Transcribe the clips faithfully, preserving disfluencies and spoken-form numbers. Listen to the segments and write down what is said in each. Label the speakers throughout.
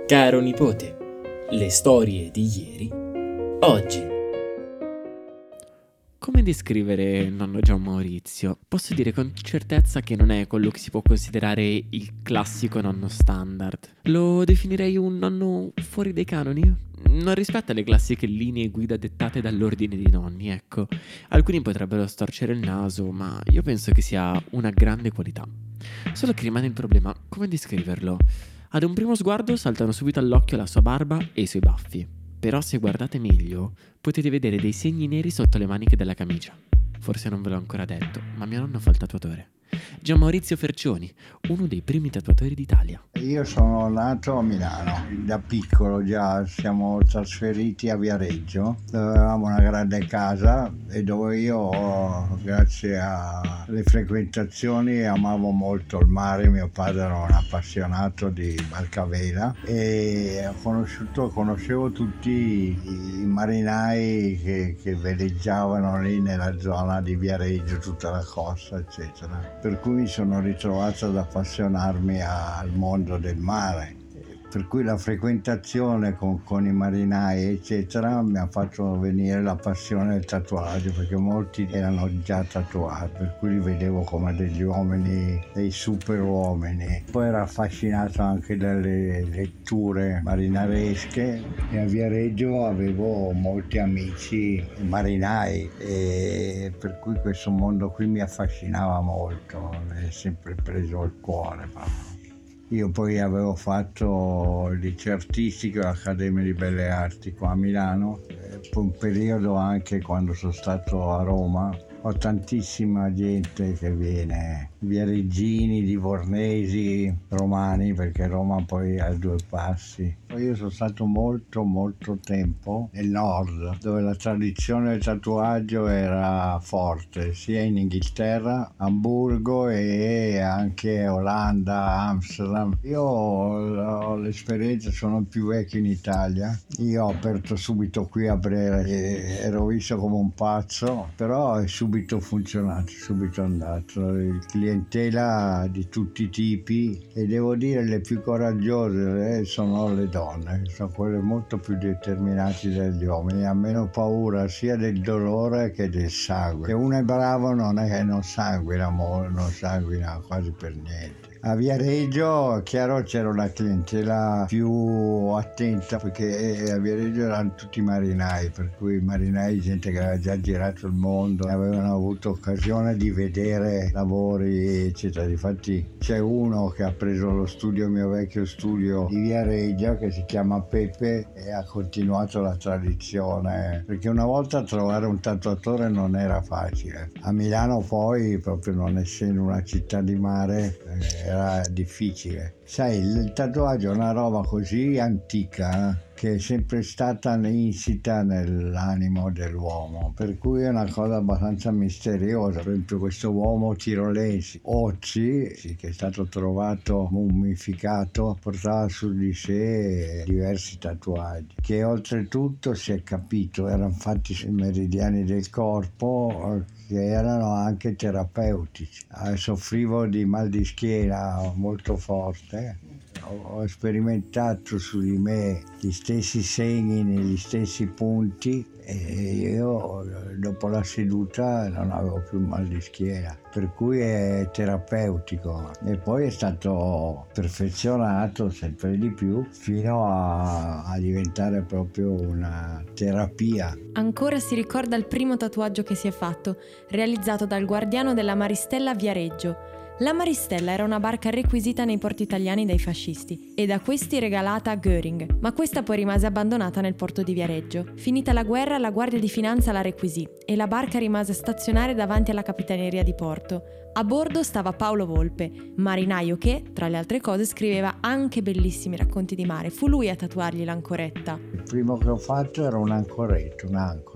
Speaker 1: Caro nipote, le storie di ieri, oggi.
Speaker 2: Come descrivere nonno Gian Maurizio? Posso dire con certezza che non è quello che si può considerare il classico nonno standard. Lo definirei un nonno fuori dai canoni? Non rispetta le classiche linee guida dettate dall'ordine dei nonni, ecco. Alcuni potrebbero storcere il naso, ma io penso che sia una grande qualità. Solo che rimane il problema, come descriverlo? Ad un primo sguardo saltano subito all'occhio la sua barba e i suoi baffi. Però se guardate meglio, potete vedere dei segni neri sotto le maniche della camicia. Forse non ve l'ho ancora detto, ma mio nonno fa il tatuatore. Gian Maurizio Fercioni, uno dei primi tatuatori d'Italia.
Speaker 3: Io sono nato a Milano, da piccolo già siamo trasferiti a Viareggio, dove avevamo una grande casa e dove io, grazie alle frequentazioni, amavo molto il mare. Mio padre era un appassionato di barcavela e ho conosciuto, conoscevo tutti i marinai che, che veleggiavano lì nella zona di Viareggio, tutta la costa, eccetera. Per cui mi sono ritrovato ad appassionarmi al mondo del mare, per cui la frequentazione con, con i marinai eccetera mi ha fatto venire la passione del tatuaggio, perché molti erano già tatuati, per cui li vedevo come degli uomini, dei super uomini. Poi ero affascinato anche dalle letture marinaresche e a Viareggio avevo molti amici marinai, e per cui questo mondo qui mi affascinava molto, mi è sempre preso il cuore proprio. Io poi avevo fatto il liceo artistico all'Accademia di Belle Arti qua a Milano, e poi un periodo anche quando sono stato a Roma. Ho tantissima gente che viene, viareggini, livornesi, romani, perché Roma poi ha due passi. Poi io sono stato molto molto tempo nel nord, dove la tradizione del tatuaggio era forte, sia in Inghilterra, Amburgo e anche Olanda, Amsterdam. Io ho l'esperienza, sono il più vecchio in Italia. Io ho aperto subito qui a Brera, e ero visto come un pazzo, però è subito subito funzionato, subito andato, clientela di tutti i tipi, e devo dire le più coraggiose eh, sono le donne, sono quelle molto più determinate degli uomini, hanno meno paura sia del dolore che del sangue. Se uno è bravo non è che non sanguina, non sanguina quasi per niente. A Viareggio, chiaro, c'era una clientela più attenta, perché a Viareggio erano tutti marinai, per cui marinai, gente che aveva già girato il mondo, avevano avuto occasione di vedere lavori, eccetera. Difatti c'è uno che ha preso lo studio, il mio vecchio studio di Viareggio, che si chiama Pepe, e ha continuato la tradizione, perché una volta trovare un tatuatore non era facile. A Milano poi, proprio non essendo una città di mare, eh, era difficile. Sai, il tatuaggio è una roba così antica eh, che è sempre stata insita nell'animo dell'uomo, per cui è una cosa abbastanza misteriosa. Per esempio questo uomo tirolense, Ozzi, che è stato trovato mummificato, portava su di sé diversi tatuaggi, che oltretutto si è capito erano fatti sui meridiani del corpo, che erano anche terapeutici. Eh, soffrivo di mal di schiena molto forte, ho sperimentato su di me gli stessi segni negli stessi punti, e io dopo la seduta non avevo più mal di schiena, per cui è terapeutico. E poi è stato perfezionato sempre di più fino a, a diventare proprio una terapia.
Speaker 4: Ancora si ricorda il primo tatuaggio che si è fatto, realizzato dal guardiano della Maristella a Viareggio. La Maristella era una barca requisita nei porti italiani dai fascisti e da questi regalata a Göring, ma questa poi rimase abbandonata nel porto di Viareggio. Finita la guerra, la Guardia di Finanza la requisì e la barca rimase stazionare davanti alla Capitaneria di Porto. A bordo stava Paolo Volpe, marinaio che, tra le altre cose, scriveva anche bellissimi racconti di mare. Fu lui a tatuargli l'ancoretta.
Speaker 3: Il primo che ho fatto era un ancoretto, un'ancora.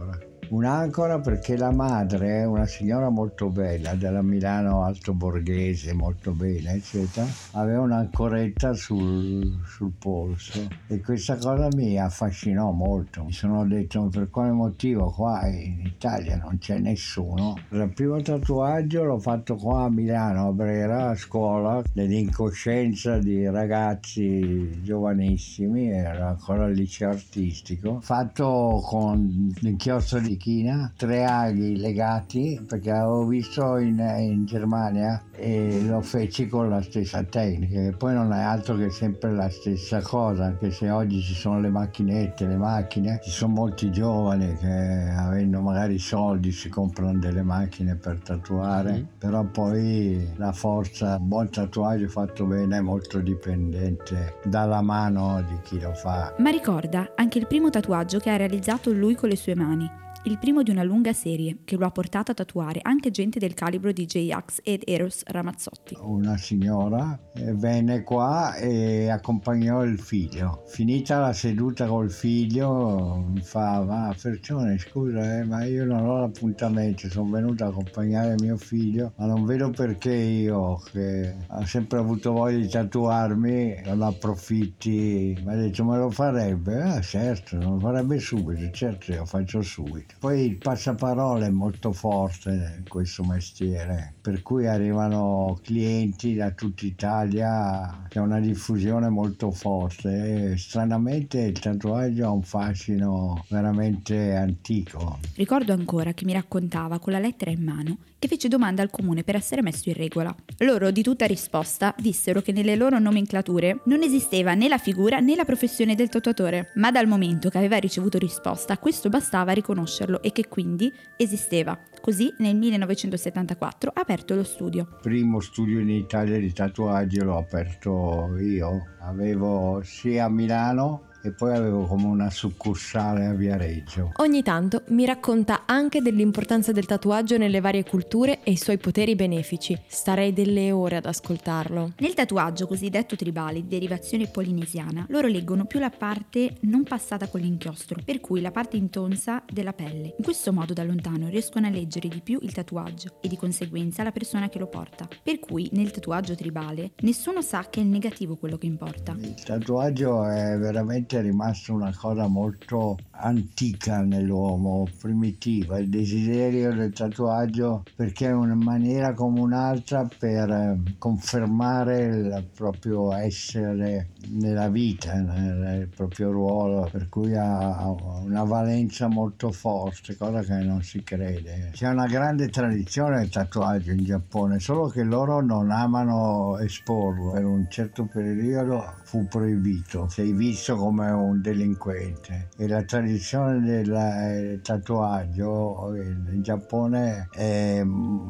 Speaker 3: Un'ancora perché la madre è una signora molto bella, della Milano alto borghese, molto bella, eccetera, aveva un'ancoretta sul, sul polso e questa cosa mi affascinò molto. Mi sono detto per quale motivo qua in Italia non c'è nessuno. Il primo tatuaggio l'ho fatto qua a Milano, a Brera, a scuola, nell'incoscienza di ragazzi giovanissimi, era ancora il liceo artistico, fatto con l'inchiostro di china, tre aghi legati, perché avevo visto in, in Germania e lo feci con la stessa tecnica, che poi non è altro che sempre la stessa cosa, anche se oggi ci sono le macchinette, le macchine, ci sono molti giovani che avendo magari soldi si comprano delle macchine per tatuare, mm. però poi la forza, un buon tatuaggio fatto bene è molto dipendente dalla mano di chi lo fa.
Speaker 5: Ma ricorda anche il primo tatuaggio che ha realizzato lui con le sue mani. Il primo di una lunga serie che lo ha portato a tatuare anche gente del calibro di J-Ax ed Eros Ramazzotti.
Speaker 3: Una signora venne qua e accompagnò il figlio. Finita la seduta col figlio mi fa: ma Fercione, scusa, eh, ma io non ho l'appuntamento, sono venuto a accompagnare mio figlio, ma non vedo perché io, che ho sempre avuto voglia di tatuarmi, non approfitti. Mi ha detto: ma lo farebbe? Ah, certo, lo farebbe subito, certo, io faccio subito. Poi il passaparola è molto forte in questo mestiere, per cui arrivano clienti da tutta Italia, c'è una diffusione molto forte e stranamente il tatuaggio ha un fascino veramente antico.
Speaker 5: Ricordo ancora che mi raccontava con la lettera in mano che fece domanda al comune per essere messo in regola. Loro, di tutta risposta, dissero che nelle loro nomenclature non esisteva né la figura né la professione del tatuatore, ma dal momento che aveva ricevuto risposta, questo bastava a riconoscerlo e che quindi esisteva. Così nel millenovecentosettantaquattro ha aperto lo studio.
Speaker 3: Il primo studio in Italia di tatuaggi l'ho aperto io, avevo sia a Milano e poi avevo come una succursale a Viareggio.
Speaker 4: Ogni tanto mi racconta anche dell'importanza del tatuaggio nelle varie culture e i suoi poteri benefici. Starei delle ore ad ascoltarlo.
Speaker 5: Nel tatuaggio cosiddetto tribale di derivazione polinesiana, loro leggono più la parte non passata con l'inchiostro, per cui la parte intonsa della pelle. In questo modo da lontano riescono a leggere di più il tatuaggio e di conseguenza la persona che lo porta. Per cui nel tatuaggio tribale nessuno sa che è il negativo quello che importa.
Speaker 3: Il tatuaggio è veramente è rimasto una cosa molto antica nell'uomo, primitiva, il desiderio del tatuaggio, perché è una maniera come un'altra per confermare il proprio essere nella vita, nel proprio ruolo, per cui ha una valenza molto forte, cosa che non si crede. C'è una grande tradizione del tatuaggio in Giappone, solo che loro non amano esporlo. Per un certo periodo fu proibito, sei visto come un delinquente, e la tradizione del tatuaggio in Giappone è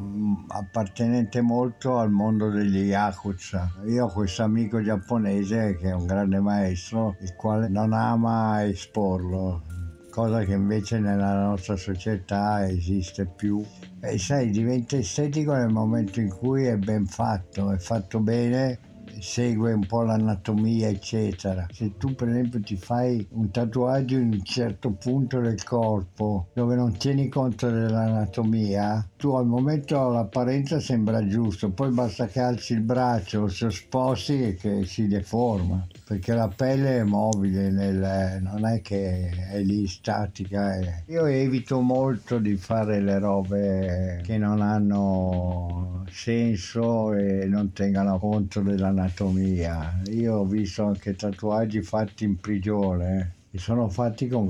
Speaker 3: appartenente molto al mondo degli yakuza. Io ho questo amico giapponese che è un grande maestro, il quale non ama esporlo, cosa che invece nella nostra società esiste più. E sai, diventa estetico nel momento in cui è ben fatto, è fatto bene, segue un po' l'anatomia eccetera. Se tu per esempio ti fai un tatuaggio in un certo punto del corpo dove non tieni conto dell'anatomia, tu al momento l'apparenza sembra giusto, poi basta che alzi il braccio o se sposti e che si deforma, perché la pelle è mobile, nel, non è che è lì statica. È. Io evito molto di fare le robe che non hanno senso e non tengano conto dell'anatomia. Io ho visto anche tatuaggi fatti in prigione e sono fatti con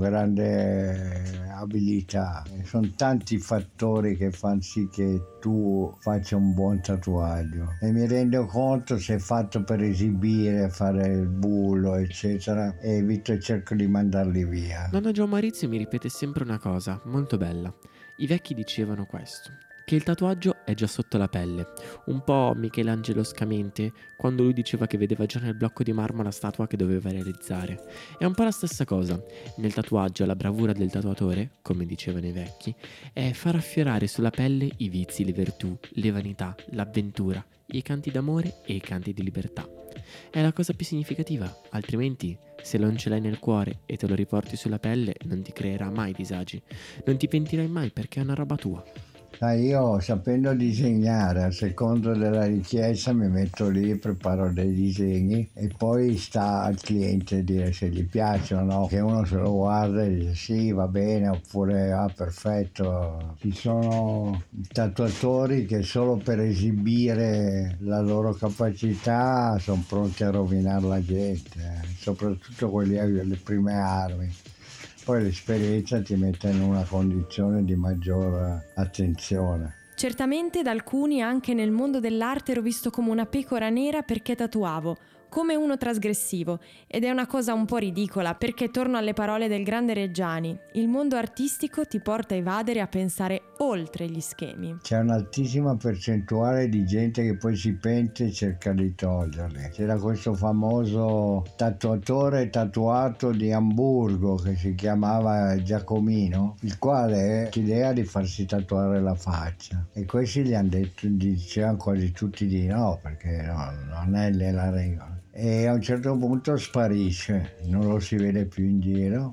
Speaker 3: grande abilità. Sono tanti fattori che fanno sì che tu faccia un buon tatuaggio e mi rendo conto se è fatto per esibire, fare il bullo eccetera, e evito e cerco di mandarli via.
Speaker 2: Nonno Gian Maurizio mi ripete sempre una cosa molto bella. I vecchi dicevano questo, che il tatuaggio è già sotto la pelle, un po' Michelangelo Scamente quando lui diceva che vedeva già nel blocco di marmo la statua che doveva realizzare. È un po' la stessa cosa. Nel tatuaggio la bravura del tatuatore, come dicevano i vecchi, è far affiorare sulla pelle i vizi, le virtù, le vanità, l'avventura, i canti d'amore e i canti di libertà. È la cosa più significativa, altrimenti se non ce l'hai nel cuore e te lo riporti sulla pelle non ti creerà mai disagi, non ti pentirai mai perché è una roba tua.
Speaker 3: Ah, io sapendo disegnare, a seconda della richiesta mi metto lì, preparo dei disegni e poi sta al cliente dire se gli piacciono o no, che uno se lo guarda e dice sì va bene oppure ah perfetto. Ci sono tatuatori che solo per esibire la loro capacità sono pronti a rovinare la gente, soprattutto quelli alle prime armi. Poi l'esperienza ti mette in una condizione di maggior attenzione.
Speaker 4: Certamente da alcuni anche nel mondo dell'arte ero visto come una pecora nera perché tatuavo, come uno trasgressivo, ed è una cosa un po' ridicola perché torno alle parole del grande Reggiani: il mondo artistico ti porta a evadere, a pensare oltre gli schemi.
Speaker 3: C'è un'altissima percentuale di gente che poi si pente e cerca di toglierli. C'era questo famoso tatuatore tatuato di Amburgo che si chiamava Giacomino, il quale ha l'idea di farsi tatuare la faccia e questi gli hanno detto, dicevano quasi tutti di no perché no, non è nella regola. E a un certo punto sparisce, non lo si vede più in giro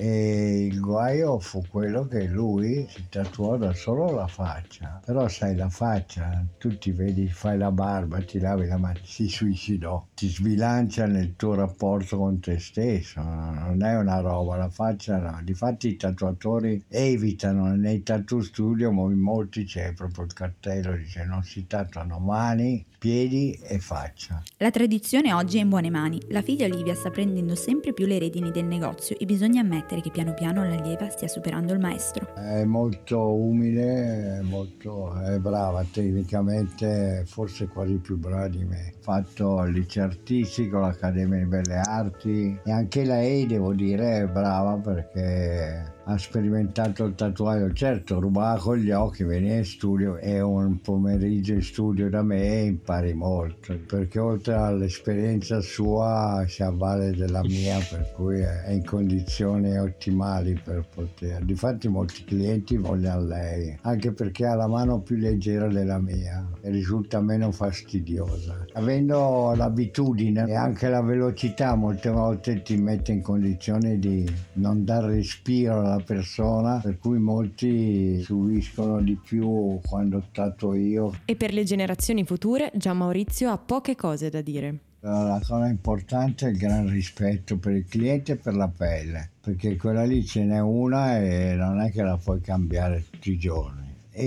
Speaker 3: e il guaio fu quello che lui si tatuò da solo la faccia. Però sai, la faccia, tu ti vedi, fai la barba, ti lavi la mano, si suicidò, ti sbilancia nel tuo rapporto con te stesso, non è una roba, la faccia no. Difatti i tatuatori evitano, nei tattoo studio in molti c'è proprio il cartello, dice non si tatuano mani, piedi e faccia.
Speaker 5: La tradizione oggi è in buone mani. La figlia Olivia sta prendendo sempre più le redini del negozio e bisogna ammettere che piano piano l'allieva stia superando il maestro.
Speaker 3: È molto umile, è molto è brava tecnicamente, forse quasi più brava di me. Ha fatto il liceo artistico, l'Accademia di Belle Arti e anche lei, devo dire, è brava perché ha sperimentato il tatuaggio. Certo, rubava con gli occhi, veniva in studio e un pomeriggio in studio da me impari molto, perché oltre all'esperienza sua si avvale della mia, per cui è in condizioni ottimali per poter. Difatti molti clienti vogliono lei, anche perché ha la mano più leggera della mia e risulta meno fastidiosa. Avendo l'abitudine e anche la velocità molte volte ti mette in condizione di non dar respiro alla persona, per cui molti subiscono di più quando tatuo io.
Speaker 4: E per le generazioni future Gian Maurizio ha poche cose da dire.
Speaker 3: La cosa importante è il gran rispetto per il cliente e per la pelle, perché quella lì ce n'è una e non è che la puoi cambiare tutti i giorni.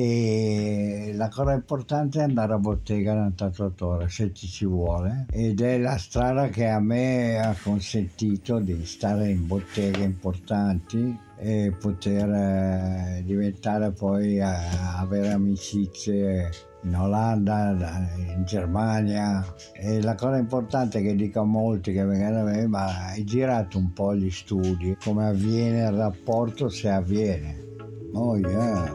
Speaker 3: E la cosa importante è andare a bottega da un tatuatore se ci ci vuole, ed è la strada che a me ha consentito di stare in botteghe importanti e poter eh, diventare poi eh, avere amicizie in Olanda, in Germania. E la cosa importante che dico a molti che vengono a me: ma hai girato un po' gli studi, come avviene il rapporto, se avviene? Oh yeah.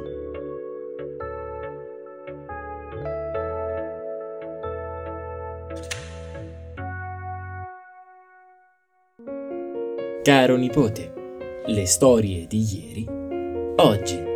Speaker 1: Caro nipote, le storie di ieri, oggi.